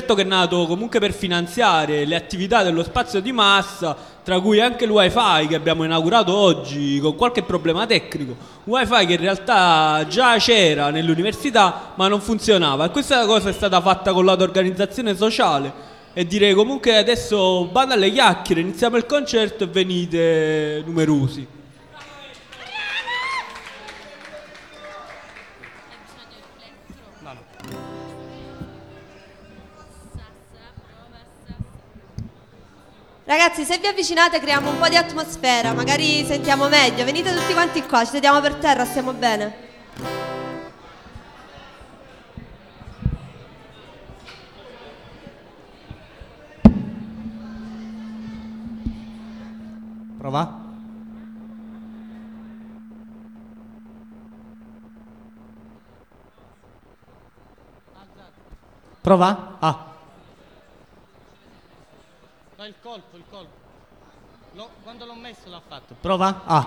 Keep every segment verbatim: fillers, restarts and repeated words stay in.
progetto che è nato comunque per finanziare le attività dello spazio di massa, tra cui anche il wifi che abbiamo inaugurato oggi con qualche problema tecnico, un wifi che in realtà già c'era nell'università ma non funzionava, e questa cosa è stata fatta con l'auto-organizzazione sociale. E direi comunque adesso bando alle chiacchiere, iniziamo il concerto e venite numerosi. Ragazzi, se vi avvicinate creiamo un po' di atmosfera, magari sentiamo meglio. Venite tutti quanti qua, ci sediamo per terra, stiamo bene. Prova. Prova. Ah. No, il colpo, il colpo. Lo, quando l'ho messo l'ha fatto. Prova. Ah.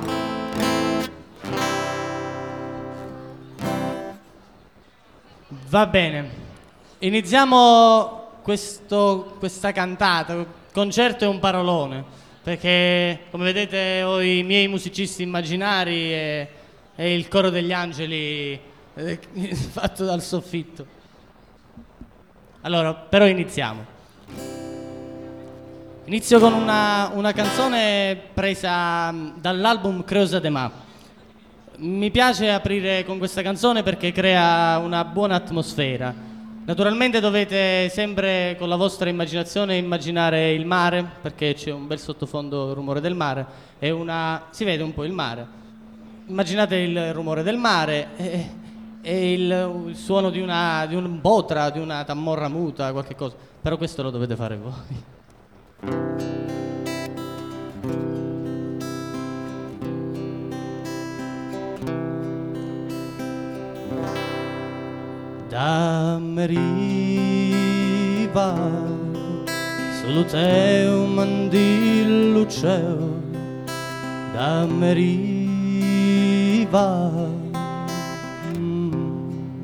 Va bene. Iniziamo questo, questa cantata. Concerto è un parolone. Perché, come vedete, ho i miei musicisti immaginari e, e il coro degli angeli eh, fatto dal soffitto. Allora, però iniziamo. Inizio con una, una canzone presa dall'album Creusa de Ma. Mi piace aprire con questa canzone perché crea una buona atmosfera. Naturalmente dovete sempre con la vostra immaginazione immaginare il mare, perché c'è un bel sottofondo rumore del mare e una... si vede un po' il mare. Immaginate il rumore del mare e, e il, il suono di una di un botra, di una tammorra muta, qualche cosa. Però questo lo dovete fare voi. Dammi riva, solo te un mandilluceo, dammi riva, mm.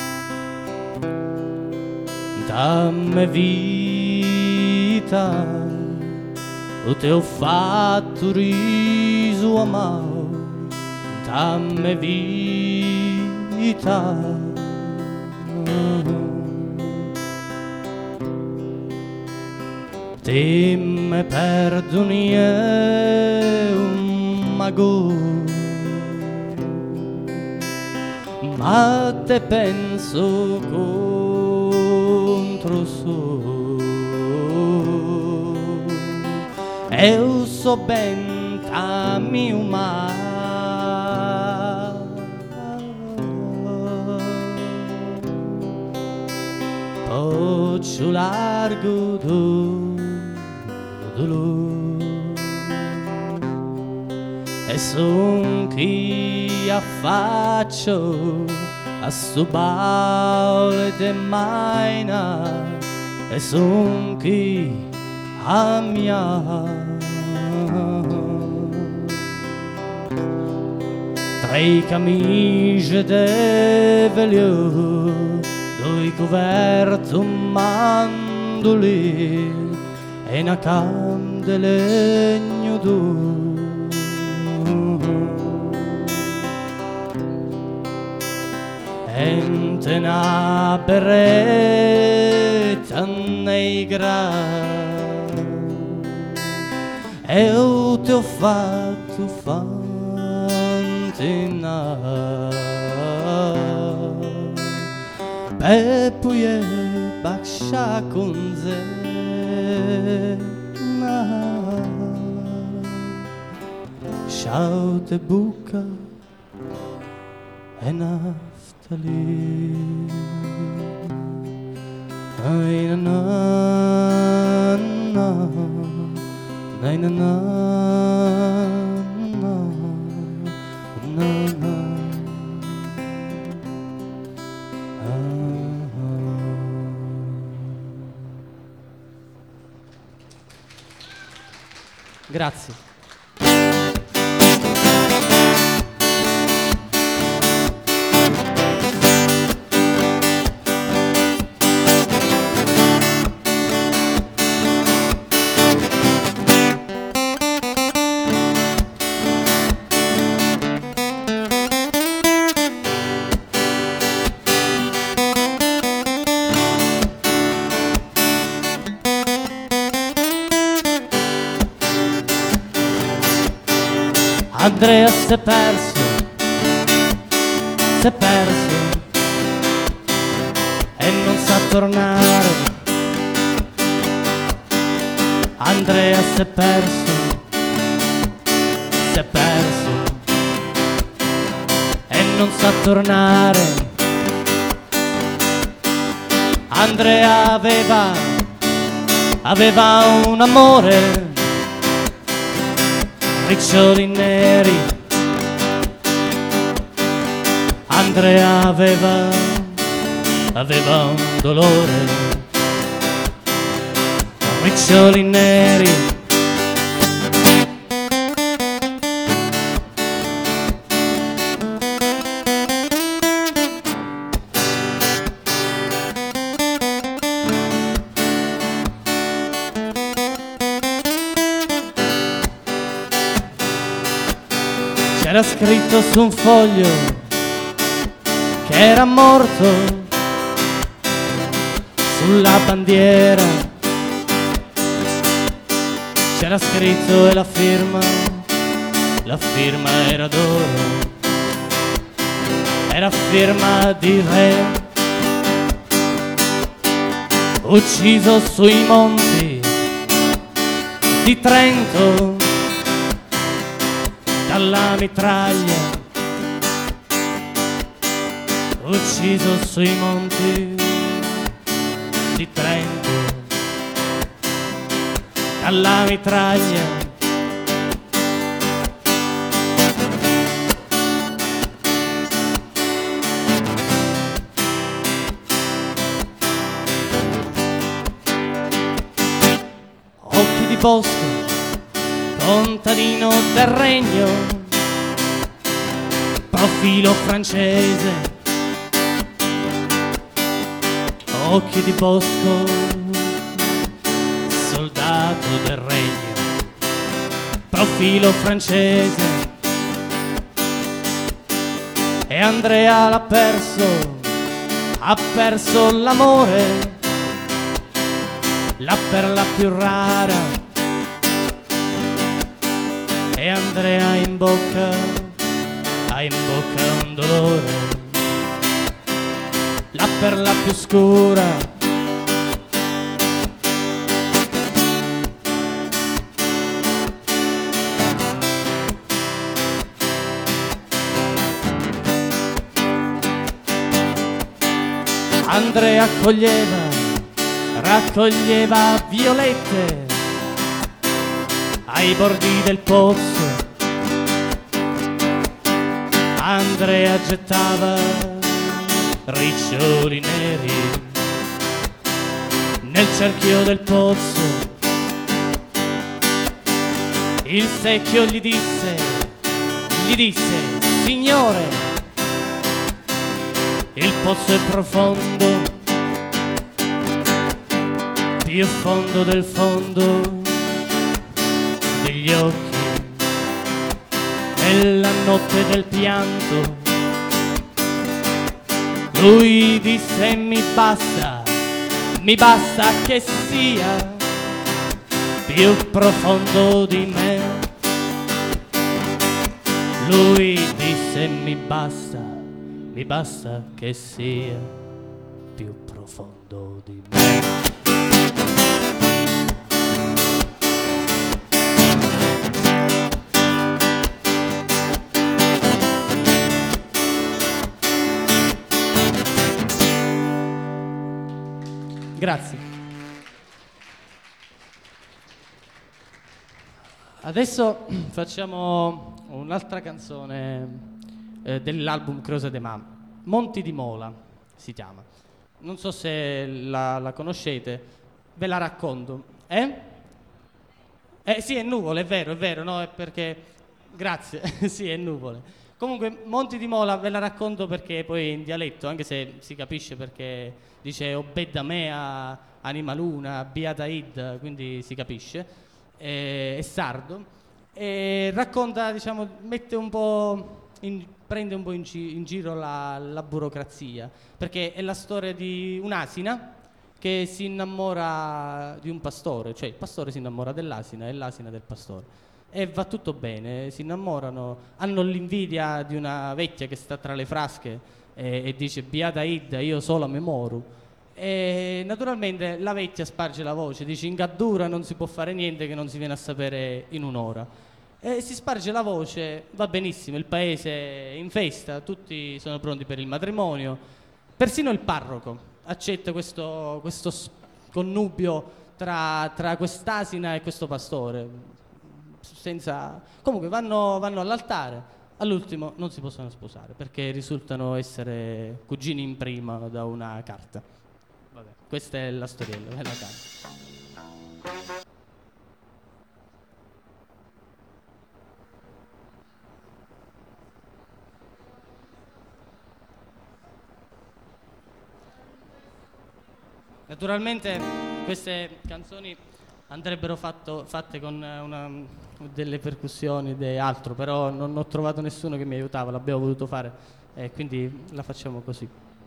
dammi vita, o te ho fatto riso amaro, dammi vita. Te me perdoni è un mago, ma te penso contro so. Eu so ben a mio mar. Poggio largo do dolore e son chi affaccio a sto baule de maina e son chi a mia tra i camicie de veglio doi coverto un mandolino e una cam de legno d'oro ente una berretta negra e io ti ho fatto fantinare e poi è bacia con ze Ciao te buca e naftali ai na na na na na na na na. Grazie. Andrea si è perso, si è perso e non sa tornare. Andrea si è perso, si è perso e non sa tornare. Andrea aveva, aveva un amore, riccioli neri. Andrea aveva, aveva un dolore, riccioli neri. C'era scritto su un foglio che era morto, sulla bandiera c'era scritto e la firma, la firma era d'oro, era firma di re, ucciso sui monti di Trento dalla mitraglia, ucciso sui monti di Trento dalla mitraglia. Occhi di bosco, contadino del regno, profilo francese. Occhi di bosco, soldato del regno, profilo francese. E Andrea l'ha perso, ha perso l'amore, la perla più rara. E Andrea in bocca, ha in bocca un dolore, la perla più scura. Andrea accoglieva, raccoglieva violette ai bordi del pozzo. Andrea gettava riccioli neri nel cerchio del pozzo. Il secchio gli disse, gli disse: signore, il pozzo è profondo, più fondo del fondo degli occhi. Nella notte del pianto lui disse: mi basta, mi basta che sia più profondo di me. Lui disse: mi basta, mi basta che sia più profondo di me. Grazie. Adesso facciamo un'altra canzone eh, dell'album Croce de Mar. Monti di Mola si chiama. Non so se la, la conoscete, ve la racconto. Eh? Eh sì, è nuvole, è vero, è vero, no? È perché... Grazie, sì, è nuvole. Comunque, Monti di Mola ve la racconto perché poi è in dialetto, anche se si capisce perché dice Obedda mea, anima luna, beata id, quindi si capisce. È, è sardo. E racconta, diciamo, mette un po'... In, prende un po' in, gi- in giro la, la burocrazia, perché è la storia di un'asina che si innamora di un pastore, cioè il pastore si innamora dell'asina e l'asina del pastore. e va tutto bene, si innamorano, hanno l'invidia di una vecchia che sta tra le frasche e, e dice beata Idda, io sola me moro. E naturalmente la vecchia sparge la voce, dice in Gaddura non si può fare niente che non si viene a sapere in un'ora. E si sparge la voce, va benissimo, il paese è in festa, tutti sono pronti per il matrimonio, persino il parroco accetta questo, questo connubio tra, tra quest'asina e questo pastore, senza... comunque vanno, vanno all'altare, all'ultimo non si possono sposare perché risultano essere cugini in prima da una carta. Vabbè, questa è la storiella della carta. Naturalmente queste canzoni andrebbero fatto, fatte con una, delle percussioni e altro, però non ho trovato nessuno che mi aiutava, l'abbiamo voluto fare e quindi la facciamo così.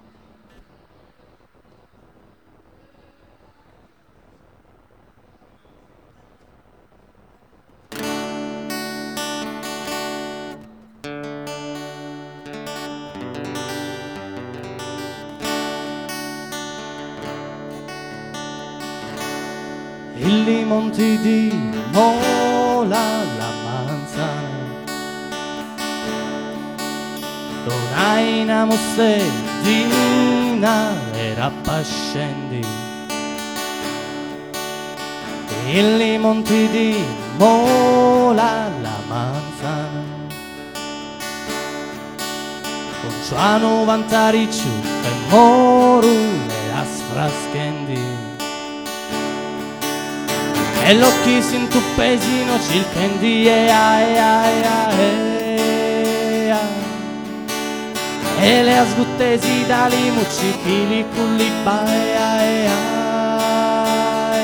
Il limonti di mola la manzana, donaina mussettina e rappascendi. Il limonti di mola la manzana, con sua novantarici e moru e asfraschendi. E l'occhi si intuppesino cilchendi e ai ai ai e le asguttesi dali muccichili culliba e ai ai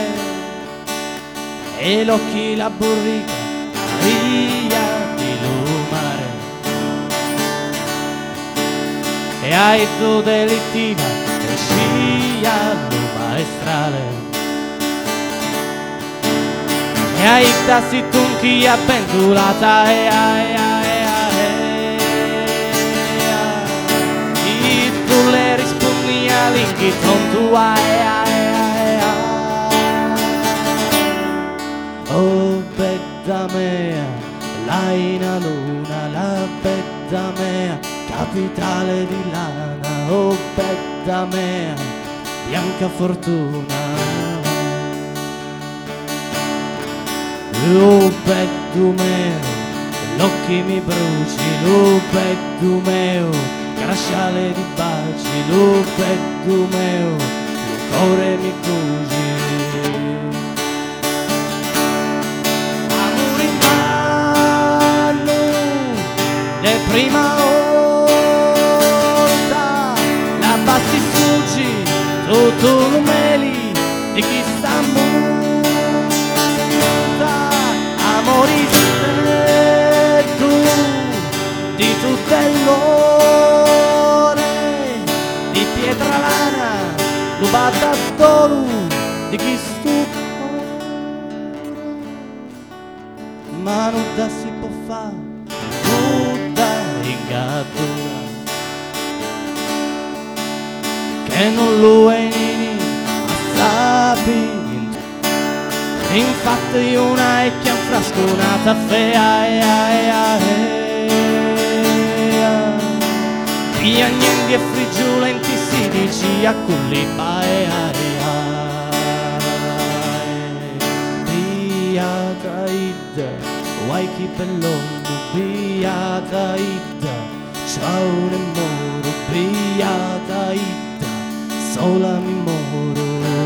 e l'occhi la burrica via di lumare e ai tu delittiva e scia lo maestrale e ai tassi tunchi appendulata e ai ai ai e tu le rispondi all'inchi tontu ai ai ai oh bella mea laina luna la bella mea capitale di lana oh bella mea bianca fortuna. Lo petto meo, l'occhi mi bruci, lo petto meo, crasciale di baci, lo petto meo, il cuore mi cuci. Amore in mano, le prima volta, la basti fuggi, tutto lo meli di chi sta muto. Amori tu di tutte l'ore di pietra lana rubata d'oro di chi stufa ma non da si può fare tutta ingattura che non lo è nini a sapi. Infatti una è che frasconata fea e ai ai piagnenti e frigiolenti si dici a cullipa e ai ai Beata Idda, guai chi bell'uomo Beata Idda, ciao ne moro Beata Idda, sola mi moro.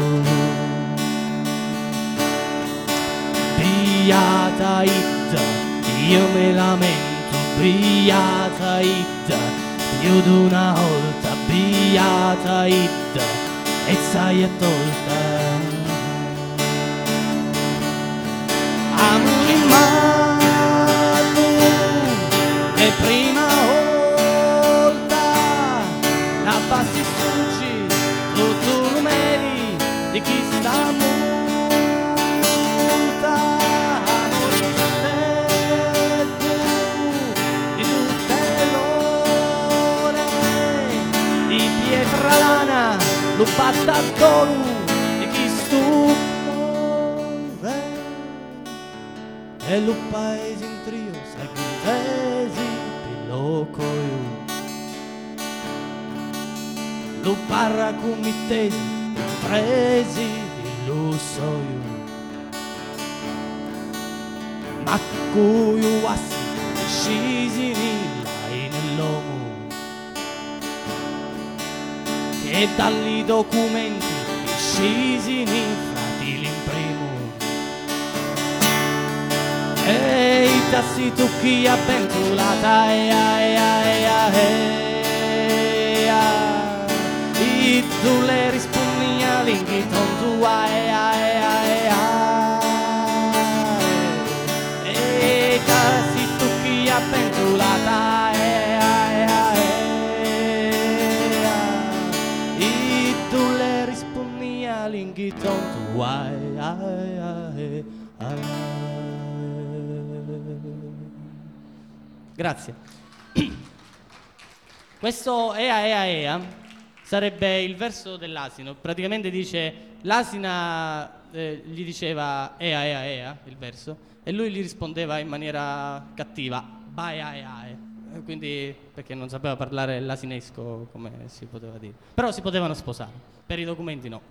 Beata Idda, io me lamento, Beata Idda, più d'una volta, Beata Idda, e sai è tolta. Amore in mano, e prima volta, la passi suggi, tutto numeri di chi sta muta. lupa dolu e chi stupore e lupa es in trio sagitesi pilocoiu luparra cumitesi presi illusoiu ma cuiu assi scisi nell'ai nell'uomo che dagli documenti scisi nei frati l'imprimo e i tassi tucchi a pentolata e a e a e a e a i tu le rispondi all'inghito tu a e a e a e a e i tassi tucchi a pentolata e a e a e a i tu le rispondi all'inghito tu a e a e a e. Grazie. Questo ea ea ea sarebbe il verso dell'asino. Praticamente dice, l'asina eh, gli diceva ea ea ea, il verso, e lui gli rispondeva in maniera cattiva, baia ea ea. Quindi, perché non sapeva parlare l'asinesco, come si poteva dire. Però si potevano sposare, per i documenti no.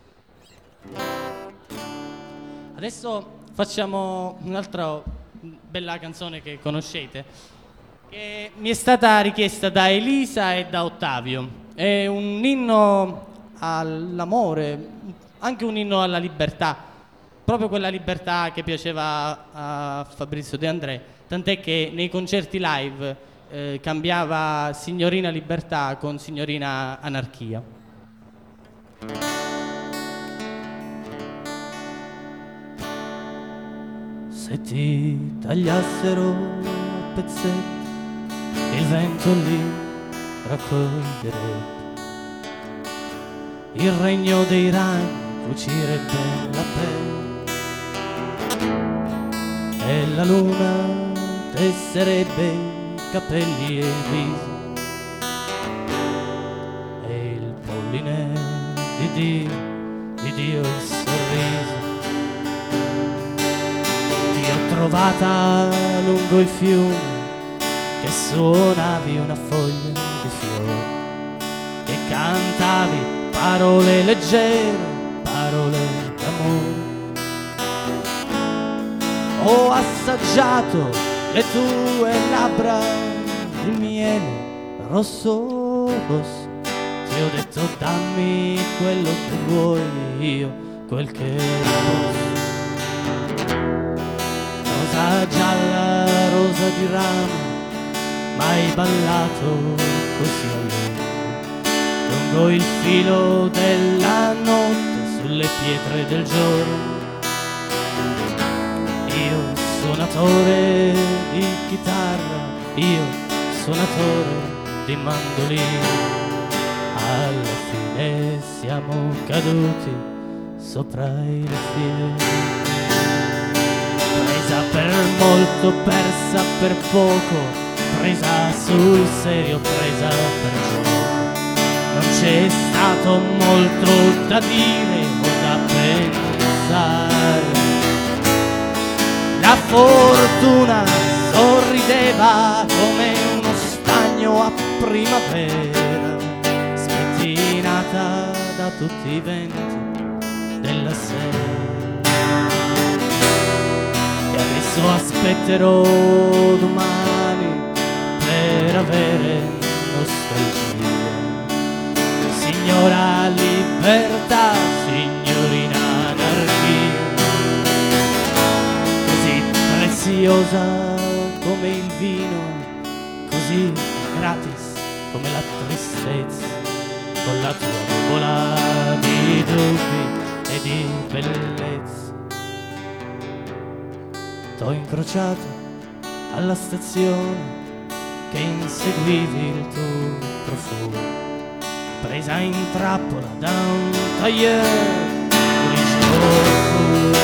Adesso facciamo un'altra bella canzone che conoscete, che mi è stata richiesta da Elisa e da Ottavio. È un inno all'amore, anche un inno alla libertà, proprio quella libertà che piaceva a Fabrizio De André, tant'è che nei concerti live eh, cambiava Signorina Libertà con Signorina Anarchia. Se ti tagliassero a pezzetti il vento lì raccoglierebbe, il regno dei ragni cucirebbe la pelle e la luna tesserebbe i capelli e il viso e il polline di Dio, di Dio il sorriso. Ti ho trovata lungo il fiume che suonavi una foglia di fiore, che cantavi parole leggere, parole d'amore. Ho assaggiato le tue labbra di miele rosso rosso, ti ho detto dammi quello che vuoi, io quel che posso. Rosa gialla, rosa di rame, mai ballato così a lungo, lungo il filo della notte, sulle pietre del giorno. Io suonatore di chitarra, io suonatore di mandolino, alla fine siamo caduti sopra il fieno. Presa per molto, persa per poco, presa sul serio, presa per gioco. Non c'è stato molto da dire o da pensare. La fortuna sorrideva come uno stagno a primavera, spettinata da tutti i venti della sera. E adesso aspetterò domani per avere nostalgia. Signora libertà, signorina anarchia, così preziosa come il vino, così gratis come la tristezza, con la tua nuvola di dubbi e di bellezza. T'ho incrociato alla stazione che inseguivi il tuo profumo, presa in trappola da un tailleur grigio.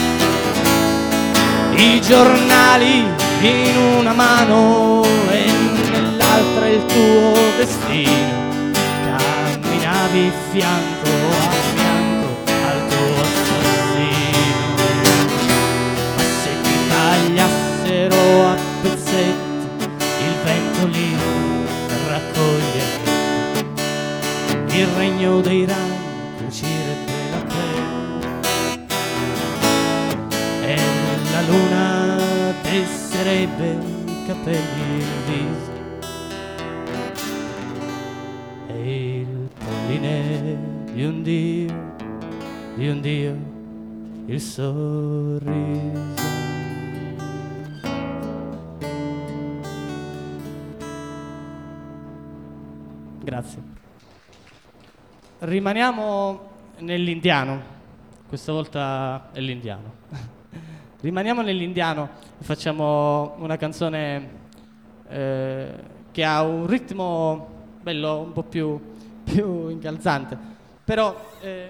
I giornali in una mano e nell'altra il tuo destino, camminavi stavi fianco a fianco al tuo assassino. Ma se ti tagliassero a pezzetti, il vento li raccoglie. Il regno dei rami cucirebbe la pelle e la luna tesserebbe i capelli e il viso e il polline di un dio, di un dio, il sorriso. Grazie. Rimaniamo nell'indiano, questa volta è l'indiano. Rimaniamo nell'indiano e facciamo una canzone eh, che ha un ritmo bello, un po' più, più incalzante, però eh,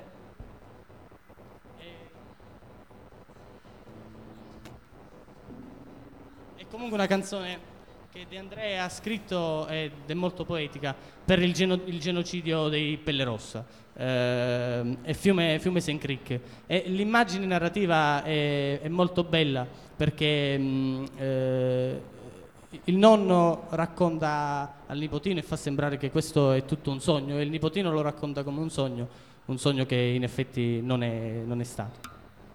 è comunque una canzone che De André ha scritto ed è molto poetica per il, geno- il genocidio dei Pelle Rossa eh, e Fiume, Fiume Saint Creek. E l'immagine narrativa è, è molto bella perché mh, eh, il nonno racconta al nipotino e fa sembrare che questo è tutto un sogno e il nipotino lo racconta come un sogno, un sogno che in effetti non è, non è stato.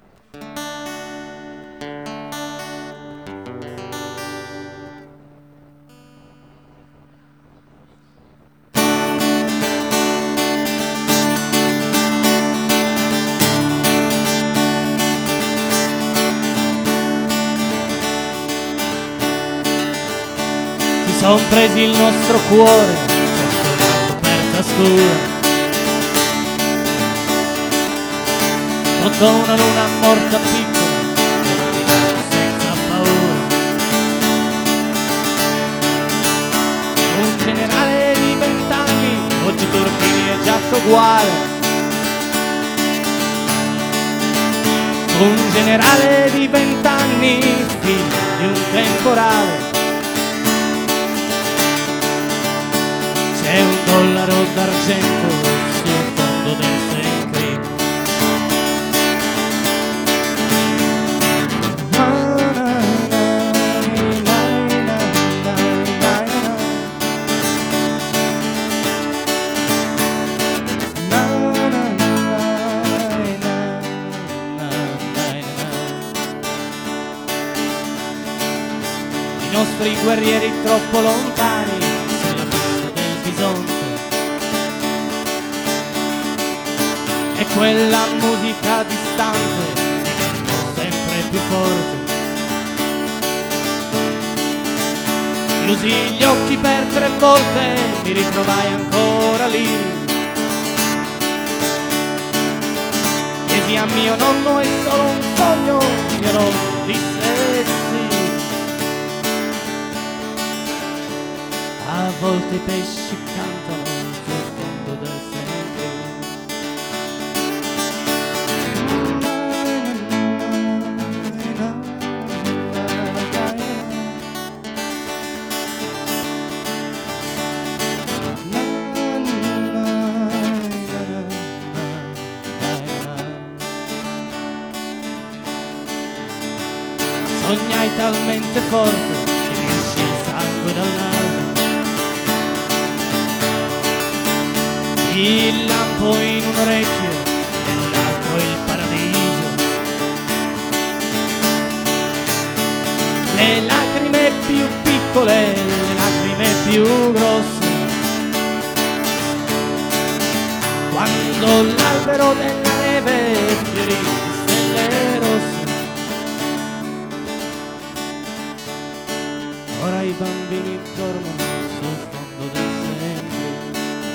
Son presi il nostro cuore sotto una coperta scura, sotto una luna morta piccola, senza paura. Un generale di vent'anni, oggi turchini e giacca uguale. Un generale di vent'anni, figlio di un temporale. C'è un dollaro d'argento sul fondo del Saint Creek. I nostri guerrieri troppo lontani e quella musica distante diventò sempre più forte. Chiusi gli occhi per tre volte, mi ritrovai ancora lì. Chiesi a mio nonno, è solo un sogno, mio nonno disse sì. A volte i pesci cantano sul fondo del Saint Creek. Sognai talmente forte che mi uscì il sangue dal naso. Il lampo in un orecchio, nell'altro il paradiso. Le lacrime più piccole, le lacrime più grosse. Quando l'albero della neve fiorì di stelle rosse. Ora i bambini dormono sul fondo del Saint Creek.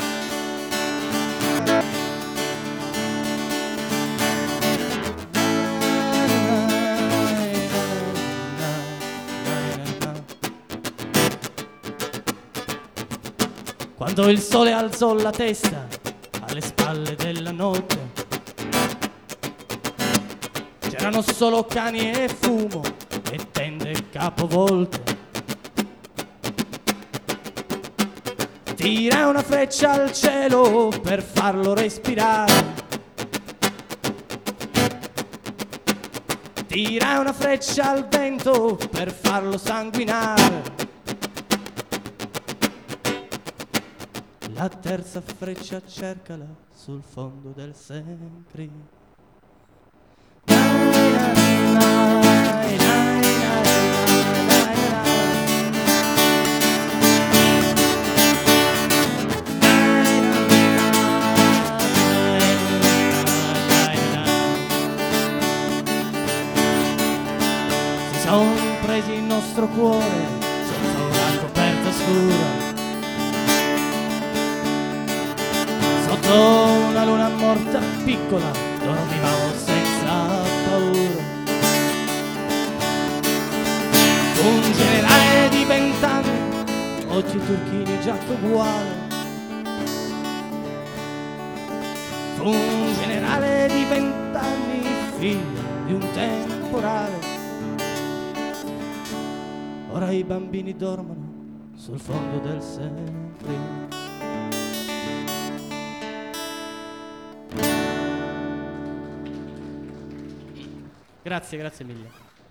Quando il sole alzò la testa alle spalle della notte, c'erano solo cani e fumo e tende capovolte. Tira una freccia al cielo per farlo respirare. Tira una freccia al vento per farlo sanguinare. La terza freccia cercala sul fondo del Sempri. Son presi il nostro cuore sotto una coperta scura, sotto una luna morta piccola, dormivamo senza paura. Un generale di vent'anni, occhi turchini, giacca uguale. Un generale di vent'anni, figlio di un temporale. Ora i bambini dormono sul fondo del Sempri. Grazie, grazie mille.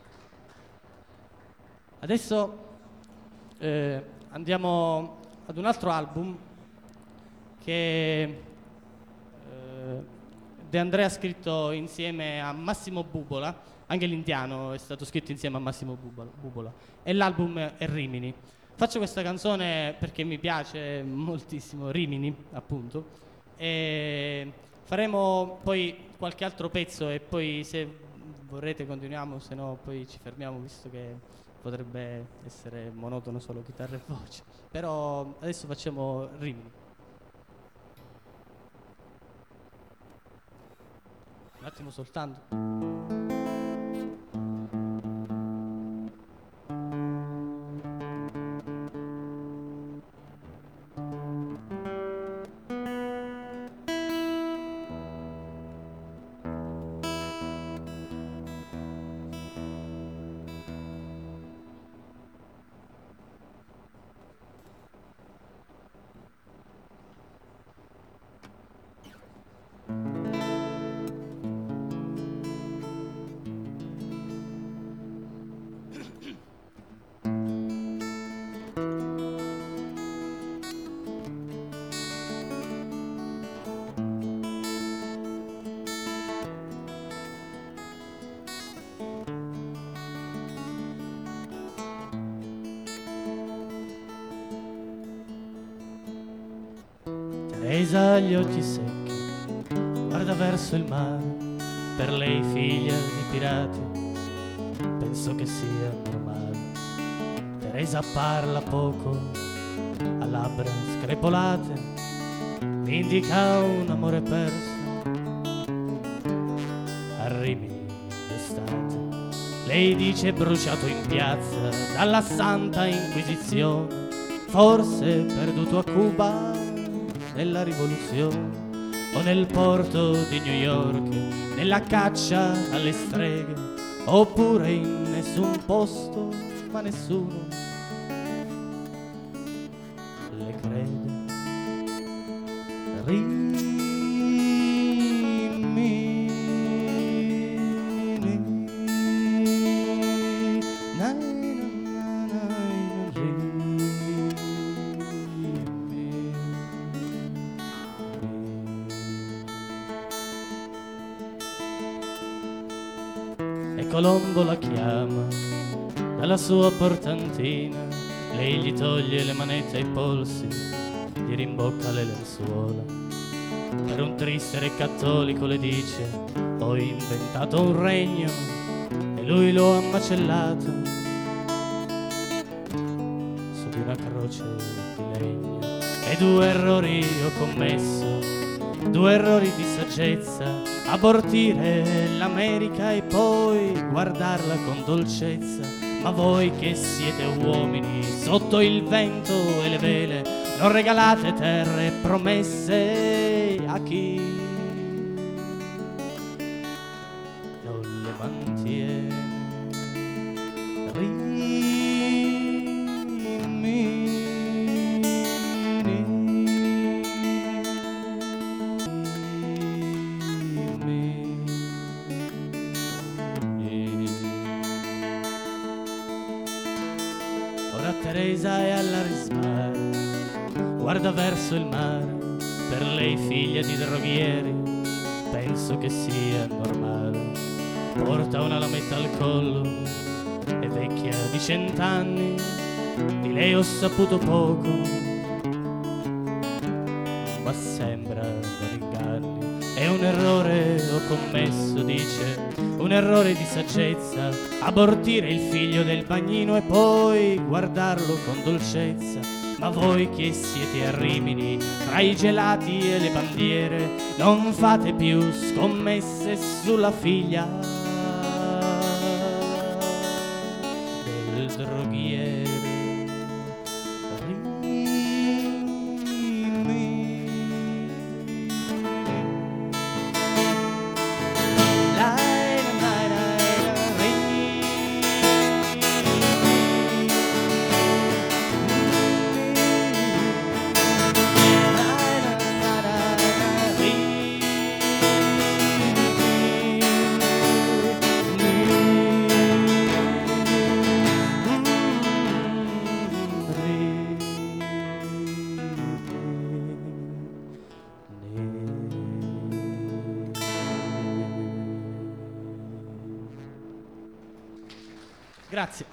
Adesso eh, andiamo ad un altro album che eh, De André ha scritto insieme a Massimo Bubola. Anche l'Indiano è stato scritto insieme a Massimo Bubola e l'album è Rimini. Faccio questa canzone perché mi piace moltissimo, Rimini appunto, e faremo poi qualche altro pezzo e poi se vorrete continuiamo, se no poi ci fermiamo, visto che potrebbe essere monotono solo chitarra e voce. Però adesso facciamo Rimini. Un attimo soltanto. Teresa ha gli occhi secchi, guarda verso il mare, per lei figlia di pirati, penso che sia normale. Teresa parla poco, ha labbra screpolate, mi indica un amore perso, a Rimini d'estate. Lei dice bruciato in piazza dalla Santa Inquisizione, forse perduto a Cuba nella rivoluzione o nel porto di New York, nella caccia alle streghe, oppure in nessun posto, ma nessuno le crede. Rimini, na, na, na, na, e Colombo la chiama dalla sua portantina, lei gli toglie le manette ai polsi, gli rimbocca le lenzuola. Per un triste re cattolico le dice: ho inventato un regno e lui lo ha macellato su di una croce di legno. E due errori ho commesso, due errori di saggezza: abortire l'America e poi guardarla con dolcezza. Ma voi che siete uomini sotto il vento e le vele, non regalate terre promesse a chi non le mantiene. Rimini, Teresa è alla risbara, guarda verso il mare, per lei figlia di droghieri, penso che sia normale. Porta una lametta al collo, è vecchia di cent'anni, di lei ho saputo poco, ma sembra non inganni. È un errore ho commesso, dice, un errore di saggezza, abortire il figlio del bagnino e poi guardarlo con dolcezza. Ma voi che siete a Rimini, tra i gelati e le bandiere, non fate più scommesse sulla figlia del droghiere. Grazie.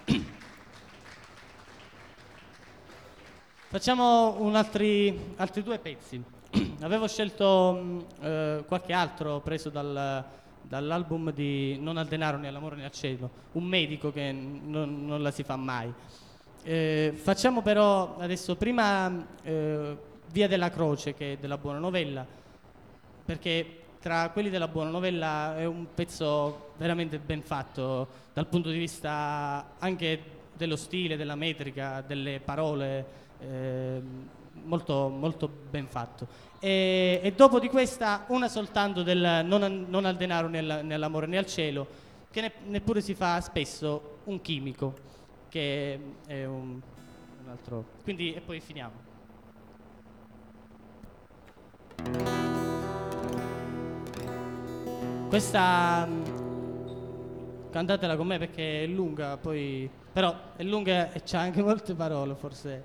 Facciamo un altri, altri due pezzi. Avevo scelto mh, eh, qualche altro preso dal, dall'album di Non al denaro né all'amore né al cielo, un medico che non, non la si fa mai. Eh, facciamo però adesso prima eh, Via della Croce, che è della Buona Novella, perché tra quelli della Buona Novella è un pezzo veramente ben fatto dal punto di vista anche dello stile, della metrica, delle parole, eh, molto, molto ben fatto. E, e dopo di questa una soltanto del non, non al denaro né, alla, né all'amore né al cielo, che ne, neppure si fa spesso, Un chimico, che è un, un altro. Quindi e poi finiamo. Questa cantatela con me perché è lunga, poi però è lunga e c'ha anche molte parole, forse.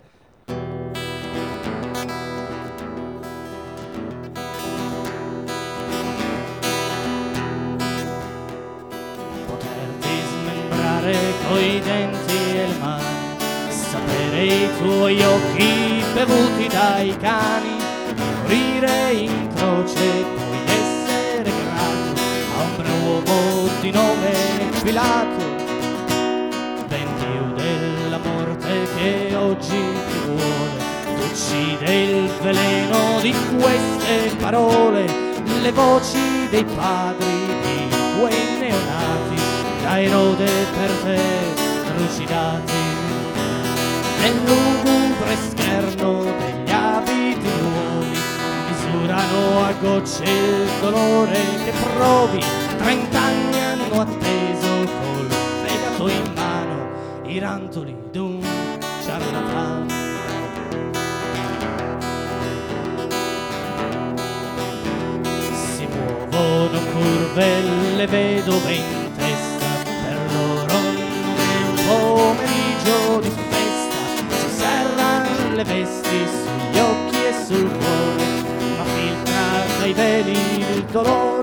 Poterti smembrare coi denti e le mani, sapere i tuoi occhi bevuti dai cani, morire in croce, puoi essere grato a un uomo di nome Pilato, ben più della morte che oggi ti vuole. Tu uccide il veleno di queste parole, le voci dei padri di quei neonati, da Erode per te trucidati, nel lugubre scherno degli abiti nuovi, misurano a gocce il dolore che provi. Trent'anni hanno atteso col fegato in mano i rantoli d'un ciarlatano. Si muovono curve le vedove in testa, per loro non è un pomeriggio di festa. Si serrano le vesti sugli occhi e sul cuore, ma filtra dai veli il dolore.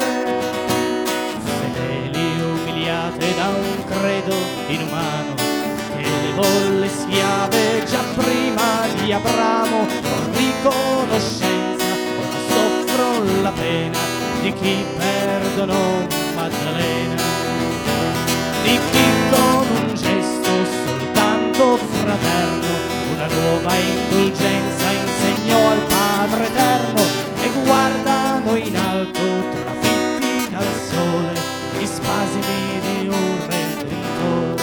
Da un credo inumano che levò le schiave già prima di Abramo, con riconoscenza ora soffro la pena di chi perdonò Maddalena, di chi con un gesto soltanto fraterno una nuova indulgenza insegnò al Padre Eterno. E guardano in alto trafitti dal sole gli spasimi di un redentore,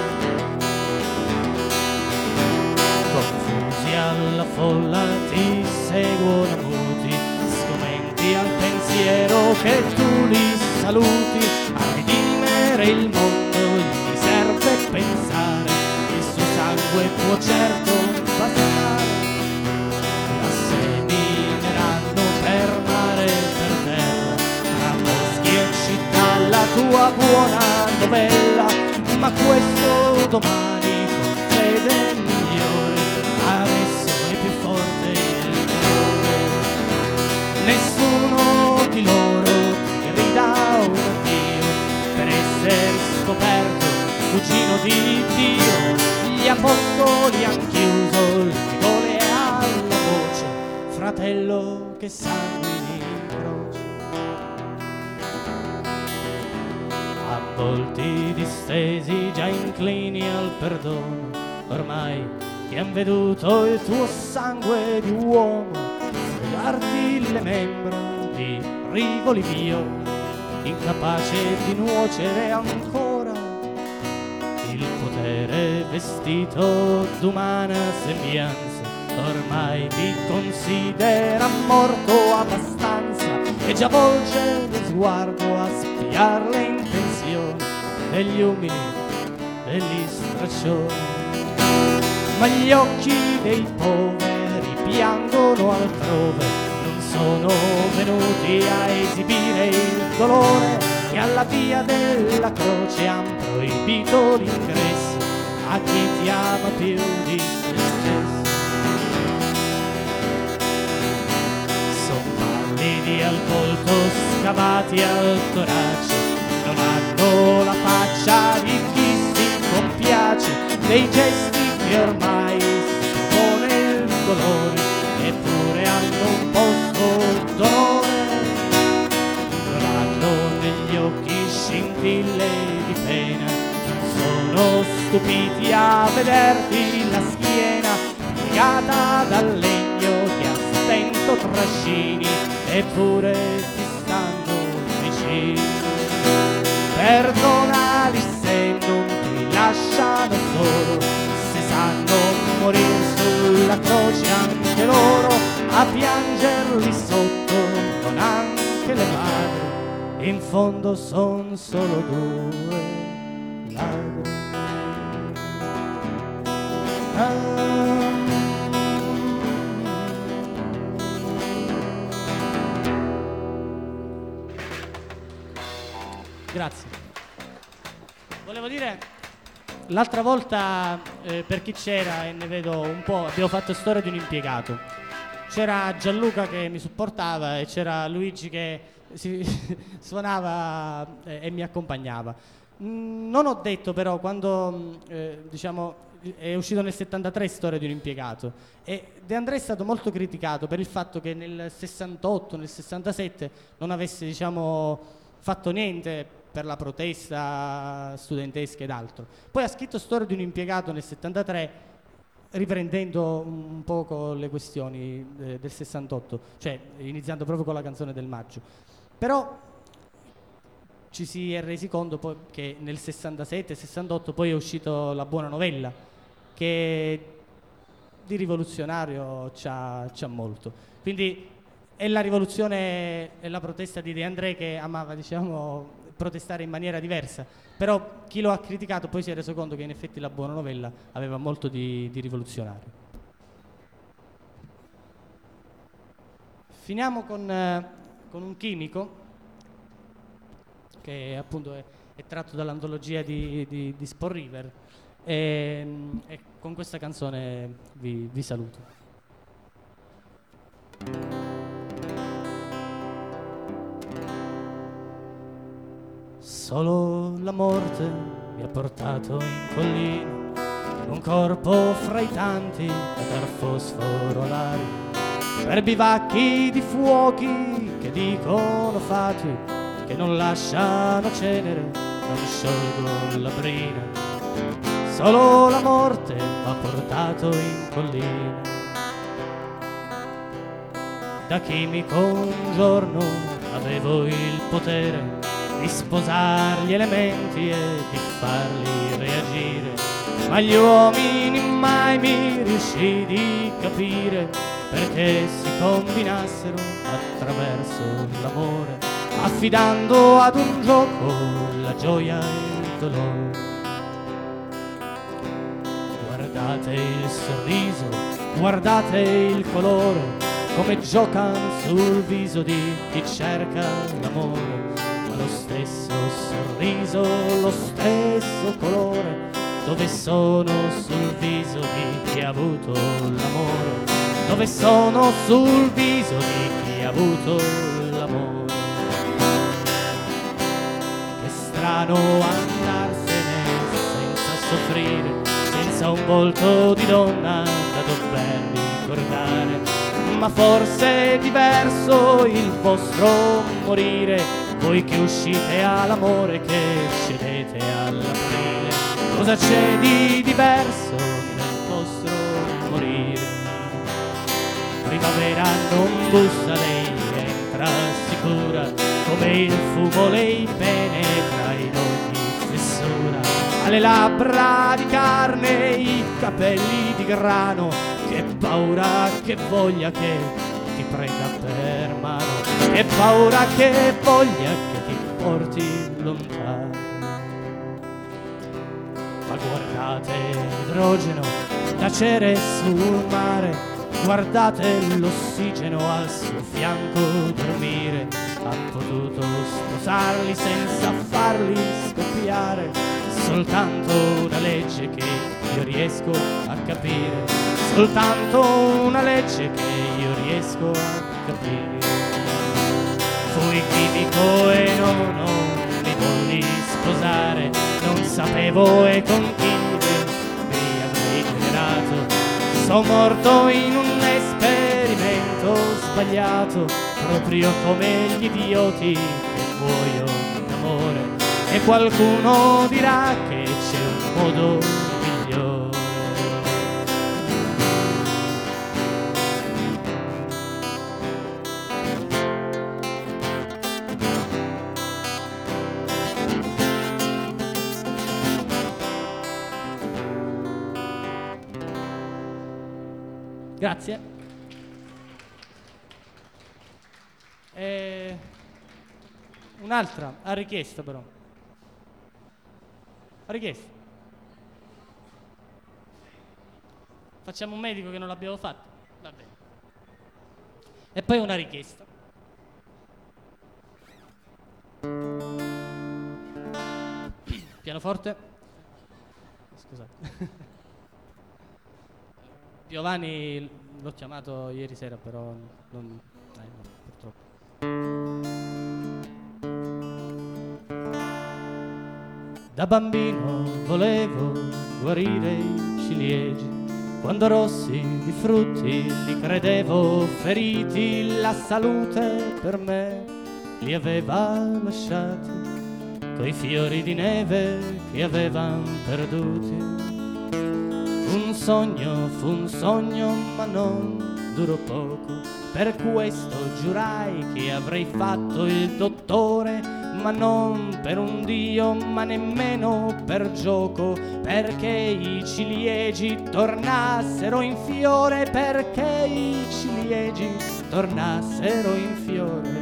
confusi alla folla ti seguono muti, sgomenti al pensiero che tu li saluti. A redimere il mondo gli serve pensare, il suo sangue può certo bastare. La semineranno per mare e per terra, tra boschi e città la tua buona novella, ma questo domani con fede migliore di loro ti grida un addio per essere scoperto, cugino di Dio. Gli apostoli han chiuso le gole alla voce, fratello che sanguini in croce. A volti distesi già inclini al perdono, ormai che han veduto il tuo sangue di uomo fregarti le membra di rivoli violi, incapace di nuocere ancora. Il potere vestito d'umana sembianza ormai ti considera morto abbastanza e già volge lo sguardo a spiar le intenzioni degli umili, degli straccioni. Ma gli occhi dei poveri piangono altrove, non sono venuti a esibire il dolore che alla via della croce han proibito l'ingresso a chi ti ama più di se stesso. Son pallidi al volto, scavati al torace, non hanno la faccia di chi si compiace dei gesti che ormai si pone il dolore, eppure hanno un posto d'onore. Non hanno negli occhi scintille di pena, sono stupiti a vederti la schiena piegata dal legno che a stento trascini, eppure ti stanno vicini. Perdonali se non ti lasciano solo, se sanno morir sulla croce anche loro, a piangerli sotto con anche le madri, in fondo son solo due ladri. Ah. Grazie. Volevo dire, l'altra volta, eh, per chi c'era, e ne vedo un po', abbiamo fatto storia di un impiegato. C'era Gianluca che mi supportava e c'era Luigi che si suonava eh, e mi accompagnava. Mm, non ho detto però, quando eh, diciamo è uscito nel settantatré Storia di un impiegato, e De André è stato molto criticato per il fatto che nel sessantotto, nel sessantasette non avesse, diciamo, fatto niente per la protesta studentesca ed altro. Poi ha scritto Storia di un impiegato nel settantatré, riprendendo un poco le questioni eh, del sessantotto, cioè iniziando proprio con la canzone del maggio. Però ci si è resi conto poi che nel sessantasette sessantotto poi è uscito La buona novella, che di rivoluzionario c'ha, c'ha molto. Quindi è la rivoluzione e la protesta di De André, che amava, diciamo, protestare in maniera diversa, però chi lo ha criticato poi si è reso conto che in effetti La buona novella aveva molto di, di rivoluzionario. Finiamo con, eh, con un chimico che appunto è, è tratto dall'antologia di, di, di Sport River, e, e con questa canzone vi, vi saluto. Solo la morte mi ha portato in collina, un corpo fra i tanti a dar fosforo all'aria, per bivacchi di fuochi che dicono fatui, che non lasciano cenere, non sciolgono la brina. Solo la morte mi ha portato in collina. Da chimico un giorno avevo il potere di sposare gli elementi e di farli reagire, ma gli uomini mai mi riuscì di capire perché si combinassero attraverso l'amore, affidando ad un gioco la gioia e il dolore. Guardate il sorriso, guardate il colore, come giocano sul viso di chi cerca l'amore. Lo stesso sorriso, lo stesso colore, dove sono sul viso di chi ha avuto l'amore, dove sono sul viso di chi ha avuto l'amore. strano andarsene senza soffrire, senza un volto di donna da dover ricordare. Ma forse è diverso il vostro morire, voi che uscite all'amore, che cedete all'aprile. Cosa c'è di diverso nel vostro morire? Primavera non bussa, lei entra sicura, come il fumo lei penetra in ogni fessura. Ha le labbra di carne, i capelli di grano, che paura, che voglia che ti prenda per mano, che paura, che voglia che ti porti lontano. Ma guardate l'idrogeno tacere sul mare, guardate l'ossigeno al suo fianco dormire. Ha potuto sposarli senza farli scoppiare, soltanto una legge che io riesco a capire, soltanto una legge che io riesco a capire. Fui chimico e no, non mi volli sposare, non sapevo e con chi mi avrei generato. Sono morto in un esperimento sbagliato, proprio come gli idioti che muoiono d'amore. E qualcuno dirà che c'è un modo migliore. Grazie. E un'altra ha richiesto però. Ha richiesto. Facciamo un medico che non l'abbiamo fatto. Va bene. E poi una richiesta. Pianoforte. Scusate. Giovanni l'ho chiamato ieri sera, però non, eh, no, purtroppo. Da bambino volevo guarire i ciliegi, quando rossi di frutti li credevo feriti. La salute per me li aveva lasciati, coi fiori di neve che avevan perduti. Un sogno fu un sogno, ma non durò poco. Per questo giurai che avrei fatto il dottore, ma non per un dio, ma nemmeno per gioco. Perché i ciliegi tornassero in fiore, perché i ciliegi tornassero in fiore.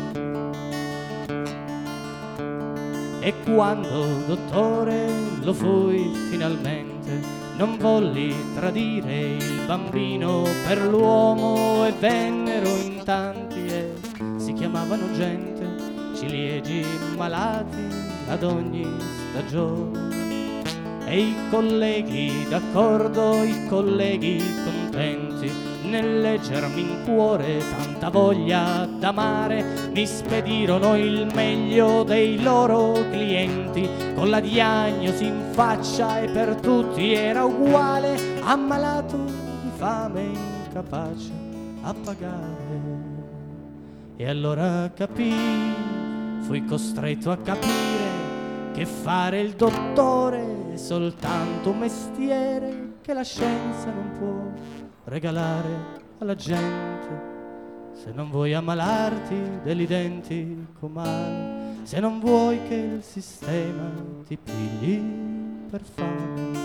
E quando dottore lo fui finalmente, non volli tradire il bambino per l'uomo, e vennero in tanti e si chiamavano gente, ciliegi malati ad ogni stagione. E i colleghi d'accordo, i colleghi contenti, nel leggermi in cuore tanta voglia d'amare, mi spedirono il meglio dei loro clienti, con la diagnosi in faccia e per tutti era uguale: ammalato di fame, incapace a pagare. E allora capii, fui costretto a capire, che fare il dottore è soltanto un mestiere che la scienza non può regalare alla gente. Se non vuoi ammalarti dell'identico male, se non vuoi che il sistema ti pigli per fame.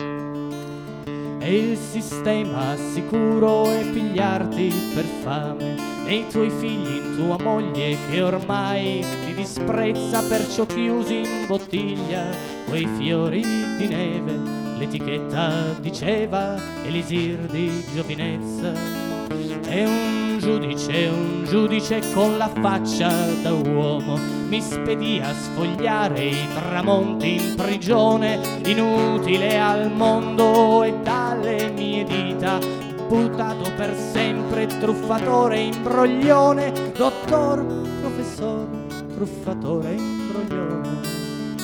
E il sistema sicuro è pigliarti per fame, nei tuoi figli, in tua moglie che ormai ti disprezza, perciò chiusi in bottiglia quei fiori di neve. L'etichetta diceva elisir di giovinezza. E un giudice, un giudice con la faccia da uomo mi spedì a sfogliare i tramonti in prigione, inutile al mondo e dalle mie dita buttato per sempre, truffatore e imbroglione, dottor, professore, truffatore e imbroglione.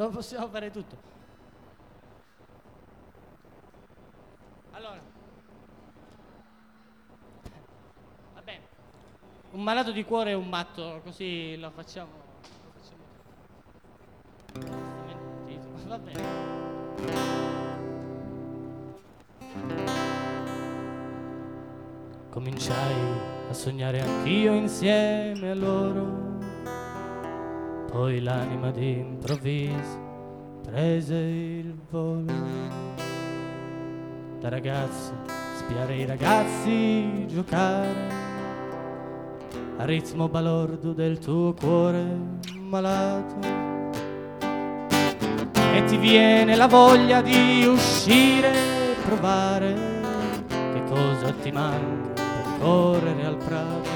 lo possiamo fare tutto. Allora, va bene, un malato di cuore e un matto, così lo facciamo. Lo facciamo. Va bene. Cominciai a sognare anch'io insieme a loro. Poi l'anima d'improvviso prese il volo. Da ragazzo spiare i ragazzi giocare al ritmo balordo del tuo cuore malato. E ti viene la voglia di uscire e provare che cosa ti manca per correre al prato.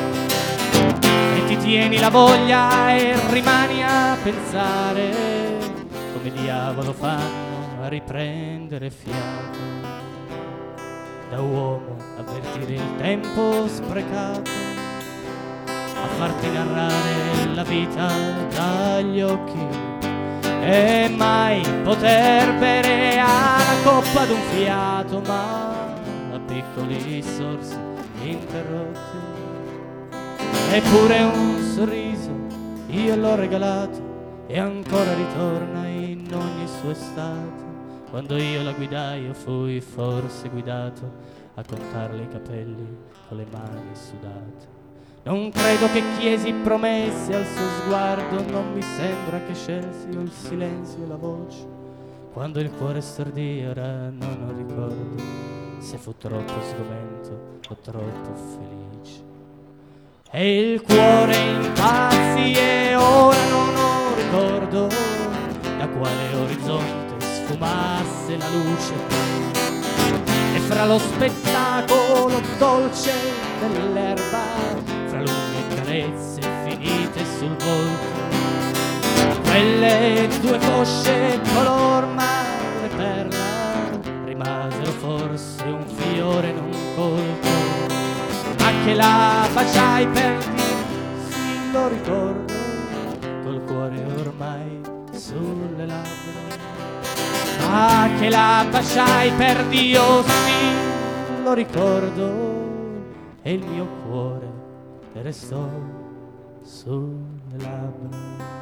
E ti tieni la voglia e rimani a pensare come diavolo fanno a riprendere fiato. Da uomo avvertire il tempo sprecato, a farti narrare la vita dagli occhi e mai poter bere alla coppa d'un fiato, ma a piccoli sorsi interrotti. Eppure un sorriso io l'ho regalato e ancora ritorna in ogni suo stato. Quando io la guidai io fui forse guidato a contarle i capelli con le mani sudate. Non credo che chiesi promesse al suo sguardo, non mi sembra che scelsi il silenzio e la voce. Quando il cuore stordì ora non ho ricordo se fu troppo sgomento o troppo felice. E il cuore impazzi e ora non ho ricordo da quale orizzonte sfumasse la luce. E fra lo spettacolo dolce dell'erba, fra lunghe carezze finite sul volto, quelle due cosce color mare perla rimasero forse un fiore non colto, ma che la baciai per Dio, sì lo ricordo, col cuore ormai sulle labbra. Ma che la baciai per Dio, sì lo ricordo, e il mio cuore restò sulle labbra.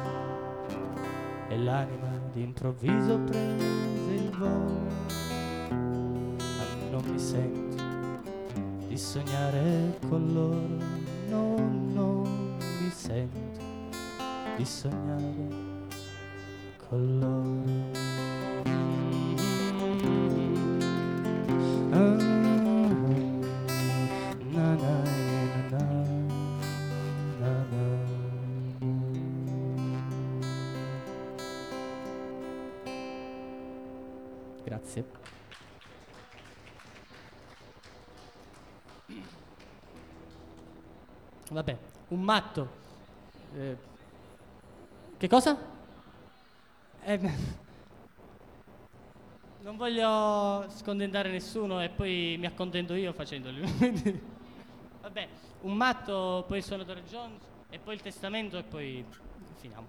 E l'anima d'improvviso prese il volo, ma non mi sento di sognare con loro, no, non mi sento di sognare con loro. Grazie. Vabbè, un matto. Eh, che cosa? Eh, non voglio scondendare nessuno e poi mi accontento io facendoli. Vabbè, un matto, poi il suonatore Jones e poi il testamento e poi finiamo.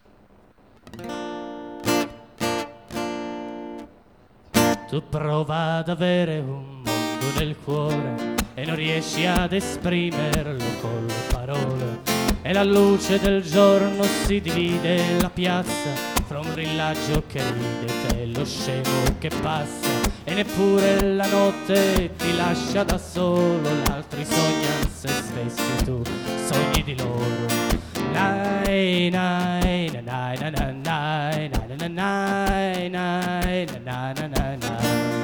Tu prova ad avere un mondo nel cuore e non riesci ad esprimerlo con le parole, e la luce del giorno si divide la piazza fra un brillaggio che ride e lo scemo che passa, e neppure la notte ti lascia da solo, l'altri sognano se stessi e tu sogni di loro. Nai nai nai nai nai nai nai nai nai nai nai nai.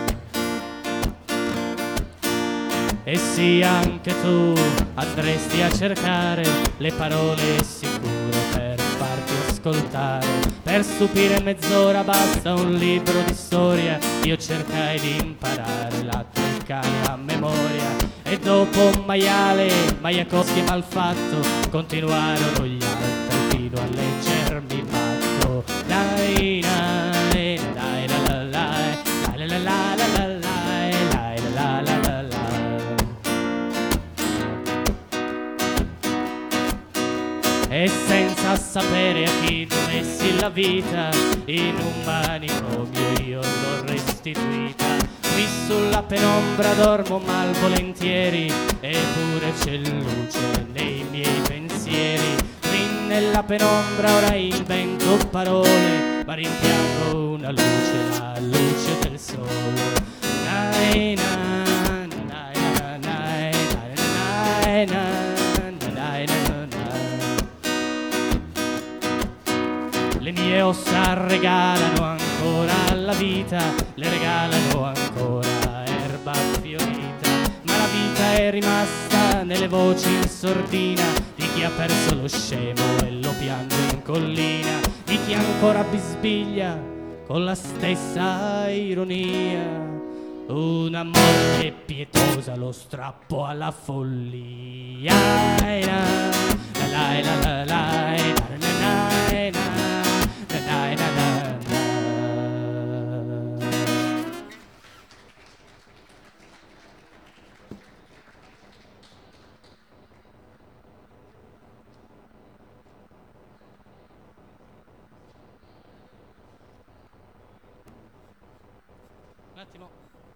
E sì, anche tu andresti a cercare le parole sicure per farti ascoltare. Per stupire mezz'ora basta un libro di storia, io cercai di imparare la Treccani a memoria. E dopo un maiale, Majakovskij e Malfatto, continuarono gli altri fino a leggermi matto. Dai dai dai la la la la la la la la la la la la la. E senza a sapere a chi donessi la vita, in un manicomio io l'ho restituita. Qui sulla penombra dormo malvolentieri, eppure c'è luce nei miei pensieri. Qui nella penombra ora invento parole, ma rimpiango una luce, la luce del sole. Nai, na, nai, na, nai, nai, na, nai, na, na, na. Le mie ossa regalano ancora alla vita, le regalano ancora erba fiorita, ma la vita è rimasta nelle voci in sordina di chi ha perso lo scemo e lo piange in collina, di chi ancora bisbiglia con la stessa ironia. Una morte pietosa, lo strappo alla follia. La la la la la la un attimo.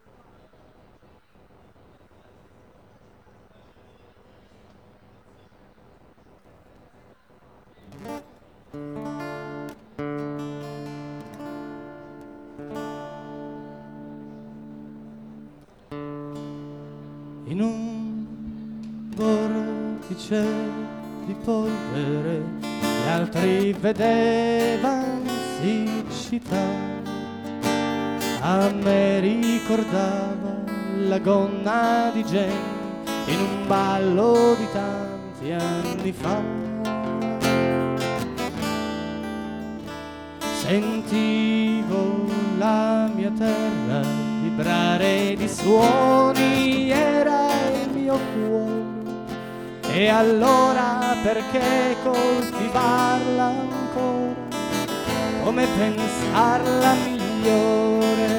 In un vortice di polvere gli altri vedevan siccità. A me ricordava la gonna di Jane in un ballo di tanti anni fa. Sentivo la mia terra vibrare di suoni, era il mio cuore. E allora perché coltivarla ancora? Come pensarla migliore?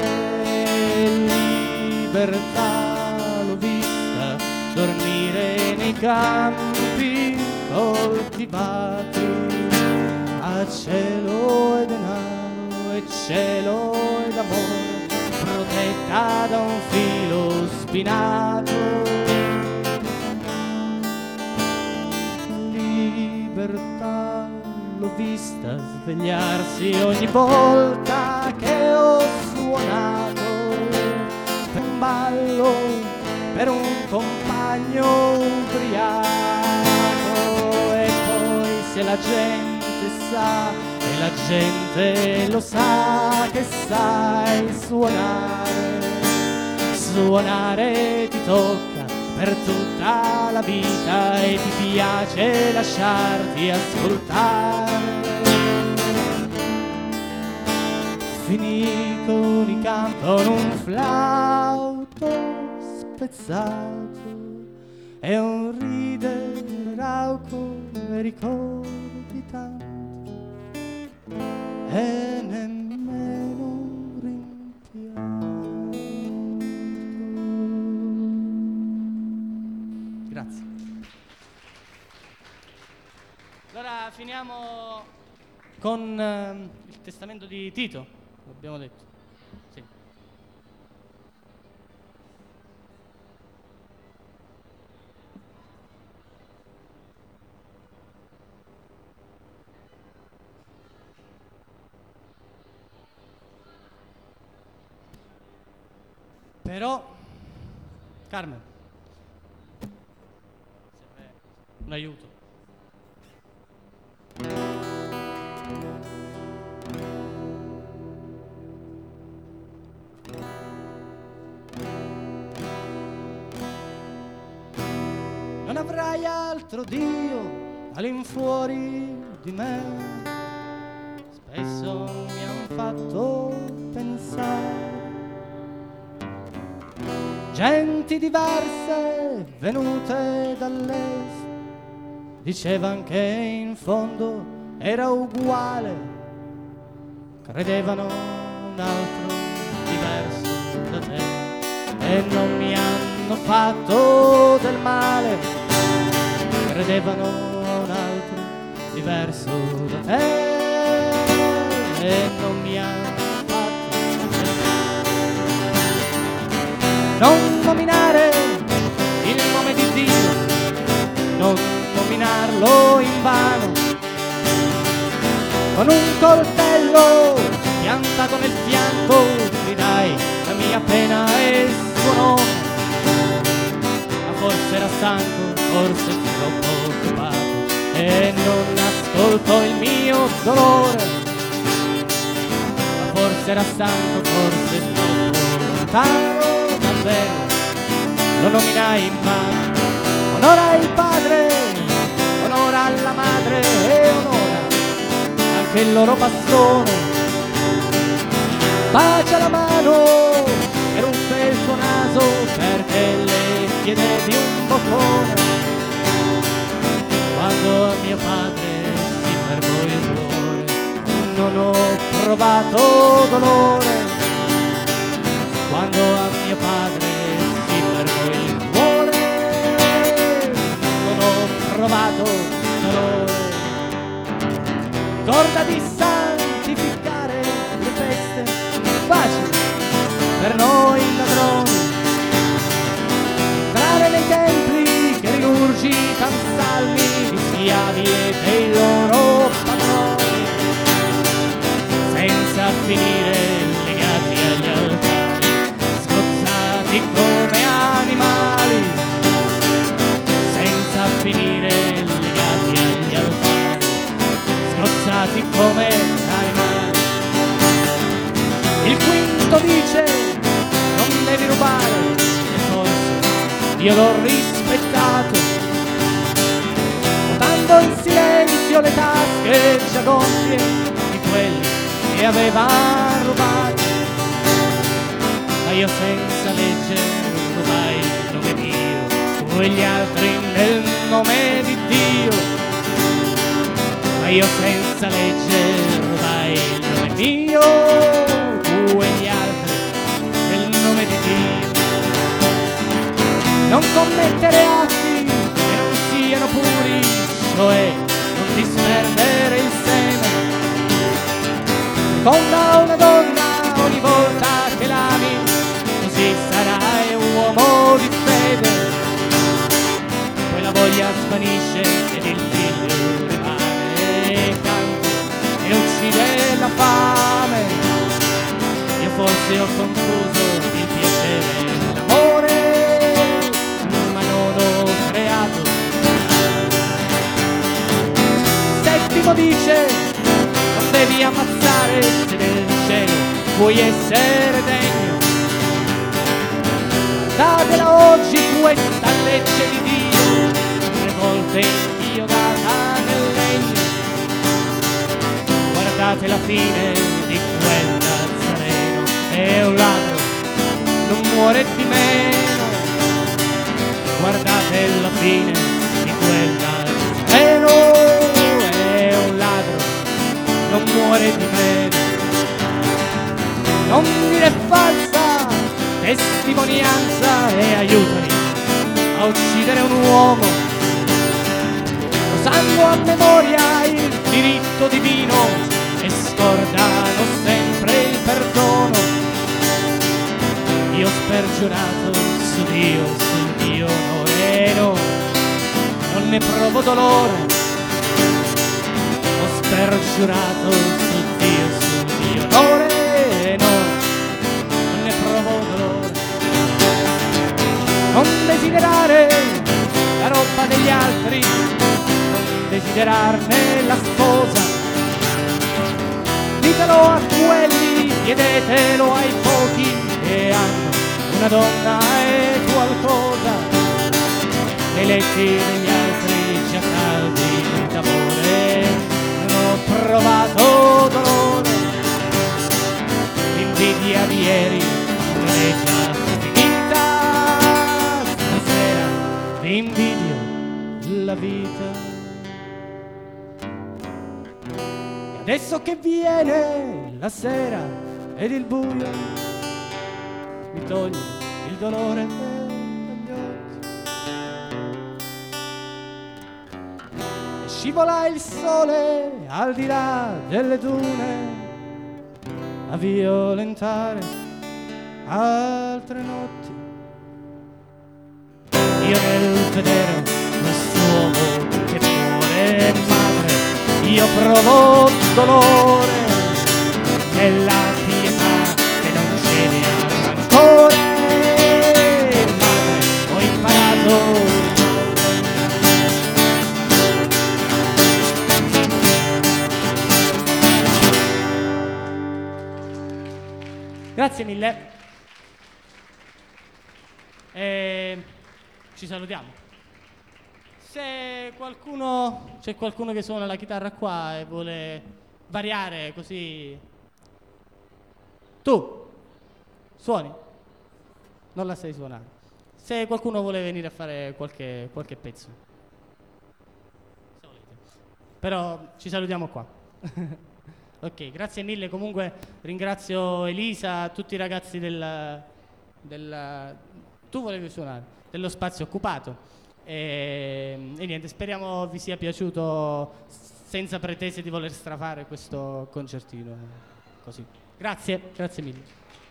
Libertà l'ho vista dormire nei campi coltivati, a cielo e denaro e cielo ed amore, protetta da un filo spinato. Libertà l'ho vista svegliarsi ogni volta che ho suonato per un ballo, per un compagno ubriaco. E poi se la gente sa, e la gente lo sa, che sai suonare, suonare ti tocca per tutta la vita e ti piace lasciarti ascoltare. Finì con i campi con un flauto spezzato e un ridere rauco e ricordi tanti e nemmeno un rimpianto. Grazie. Allora finiamo con eh, il testamento di Tito, l'abbiamo detto. Sì. Però, Carmen, serve un aiuto. Non avrai altro Dio all'infuori di me. Spesso mi han fatto pensare. Genti diverse venute dall'est dicevan che in fondo era uguale. Credevano un altro diverso da te e non mi hanno fatto del male. Credevano un altro diverso da te e non mi ha fatto non nominare il nome di Dio, non nominarlo in vano, con un coltello piantato nel fianco gridai la mia pena e il suo nome, ma forse era stanco, forse troppo occupato e non ascoltò il mio dolore, ma forse era stanco, forse troppo lontano, davvero lo nominai in mano. Onora il padre, onora la madre e onora anche il loro bastone. Bacia la mano e ruppe il suo naso perché le chiede di un boccone. Quando a mio padre si fermò il cuore, non ho provato dolore. Quando a mio padre si fermò il cuore, non ho provato dolore. Ricorda di santificare le feste, facile per noi ladroni, entrare nei templi che rigurgitano salmi di schiavi e dei loro padroni, senza finire legati agli altari, sgozzati come animali, senza finire legati agli altari, sgozzati come animali. Il quinto dice non devi rubare e forse io l'ho rispettato, notando in silenzio le tasche già gonfie di quelli che aveva rubato, ma io senza legge rubai il nome mio, tu e gli altri nel nome di Dio, ma io senza legge rubai il nome mio, tu e gli altri nel nome di Dio. Non commettere atti che non siano puri, cioè non disperdere il seme. Seconda una donna ogni volta che l'ami, così sarai un uomo di fede. Poi la voglia svanisce ed il figlio rimane e canta e uccide la fame. Io forse ho confuso il piacere e l'amore, ma non ho creato. Settimo dice non devi ammazzare se nel cielo vuoi essere degno. Datela oggi questa legge di Dio, tre volte inchiodata nel legno. Guardate la fine di quel Nazareno, è un ladro, non muore di meno. Guardate la fine di quel Nazareno, è un ladro, non muore di meno. Non dire falsa testimonianza e aiutami a uccidere un uomo. Lo sanno a memoria il diritto divino e scordano sempre il perdono. Io ho spergiurato su Dio, sul mio onore, no, non ne provo dolore. Ho spergiurato su Dio, sul mio onore, no, non ne provo dolore. Non desiderare la roba degli altri, non desiderarne la sposa. Ditelo a quelli, chiedetelo ai pochi che hanno una donna e qualcosa. Nei letti degli altri già caldi d'amore, non ho provato dolore. L'invidia di ieri non è già finita, stasera vi invidio la vita. Adesso che viene la sera ed il buio mi toglie il dolore dagli occhi e scivola il sole al di là delle dune a violentare altre notti. Io nel vedere quest'uomo che muore madre, io provo dolore nella pietà che non cede al rancore. Madre, ho imparato grazie mille. E ci salutiamo. Se qualcuno, c'è qualcuno che suona la chitarra qua e vuole variare così. Tu suoni? Non la sai suonare. Se qualcuno vuole venire a fare qualche, qualche pezzo. Però ci salutiamo qua. Ok, grazie mille. Comunque ringrazio Elisa, tutti i ragazzi del, del tu volevi suonare, dello spazio occupato. E, e niente, speriamo vi sia piaciuto, senza pretese di voler strafare questo concertino. Così. Grazie, grazie mille.